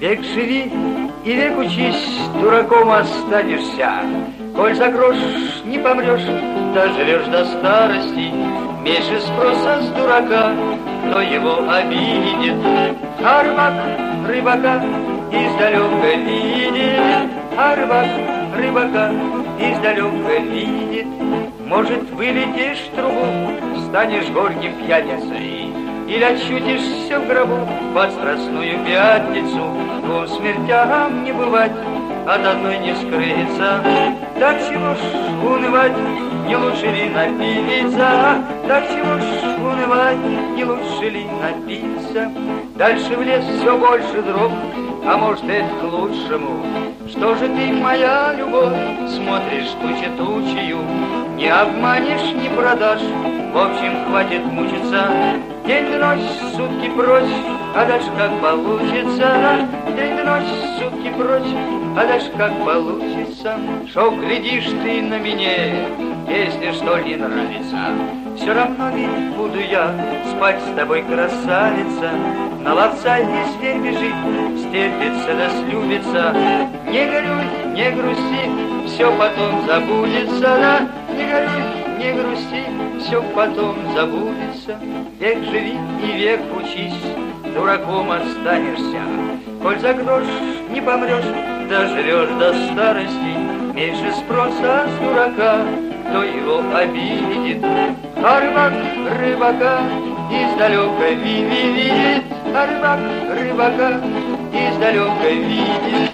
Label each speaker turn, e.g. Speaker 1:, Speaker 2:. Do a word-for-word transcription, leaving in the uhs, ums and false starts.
Speaker 1: Век живи и век учись, дураком останешься. Коль за грош не помрешь, доживешь до старости. Меньше спроса с дурака, кто его обидит. А рыбак рыбака издалека видит, а рыбак рыбака издалека видит. Может, вылетишь в трубу, станешь горьким пьяницей, или очутишься в гробу под страстную пятницу. Двум смертям не бывать, от одной не скрыться. Так чего ж унывать, не лучше ли напиться? Так чего ж унывать, не лучше ли напиться? Дальше в лес все больше дров, а может, это к лучшему. Что же ты, моя любовь, смотришь тучи тучью? Не обманешь, не продашь, в общем, хватит мучиться. День да ночь, сутки прочь, а дальше как получится. День да ночь, сутки прочь, а дальше как получится. Шо глядишь ты на меня, если что не нравится? Все равно ведь буду я спать с тобой, красавица. На ловца и зверь бежит, стерпится да слюбится. Не горюй, не грусти, все потом забудется, да. Не горюй, не грусти, все потом забудется. Век живи и век учись, дураком останешься. Коль за грош не помрешь, доживешь до старости. Меньше спроса с дурака, кто его обидит. А рыбак рыбака издалека видит, а рыбак рыбака издалека видит.